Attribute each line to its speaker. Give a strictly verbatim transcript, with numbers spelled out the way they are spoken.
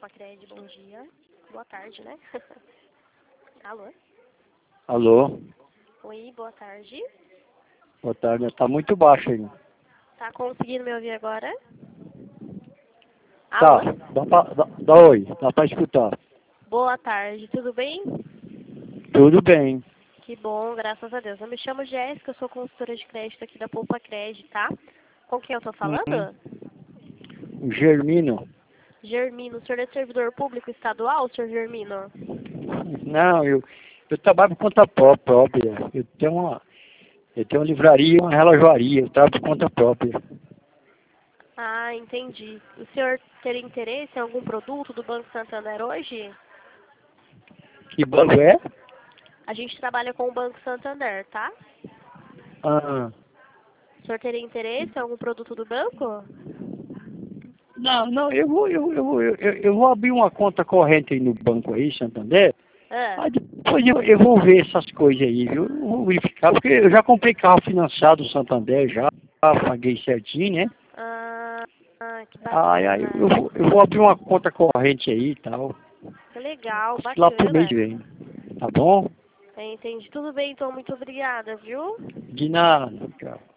Speaker 1: Pacred, bom dia. Boa tarde, né? Alô?
Speaker 2: Alô?
Speaker 1: Oi, boa tarde.
Speaker 2: Boa tarde. Tá muito baixo aí.
Speaker 1: Tá conseguindo me ouvir agora?
Speaker 2: Tá.
Speaker 1: Alô?
Speaker 2: Dá, pra, dá, dá oi. Dá pra escutar.
Speaker 1: Boa tarde, tudo bem?
Speaker 2: Tudo bem.
Speaker 1: Que bom, graças a Deus. Eu me chamo Jéssica, eu sou consultora de crédito aqui da Poupa Cred, tá? Com quem eu tô
Speaker 2: Uhum.
Speaker 1: falando?
Speaker 2: O Germino.
Speaker 1: Germino, o senhor é servidor público estadual, senhor Germino?
Speaker 2: Não, eu, eu trabalho por conta pró- própria. Eu tenho uma, eu tenho uma livraria e uma relojoaria. Eu trabalho por conta própria.
Speaker 1: Ah, entendi. O senhor teria interesse em algum produto do Banco Santander hoje?
Speaker 2: Que banco é?
Speaker 1: A gente trabalha com o Banco Santander, tá?
Speaker 2: Ah,
Speaker 1: O senhor teria interesse em algum produto do banco?
Speaker 2: não, não, eu vou, eu, eu, eu, eu eu vou abrir uma conta corrente aí no banco aí, Santander.
Speaker 1: Ah,
Speaker 2: Aí depois eu, eu vou ver essas coisas aí, viu? Eu vou verificar, porque eu já comprei carro financiado do Santander, já paguei certinho, né?
Speaker 1: ah, ah, que
Speaker 2: Ai, ai, eu
Speaker 1: bacana.
Speaker 2: vou, eu vou abrir uma conta corrente aí e tal.
Speaker 1: Que legal,
Speaker 2: Lá pro mês
Speaker 1: bacana.
Speaker 2: que vem. Tá bom?
Speaker 1: É, entendi. Tudo bem, então. Muito obrigada, viu?
Speaker 2: De nada, cara.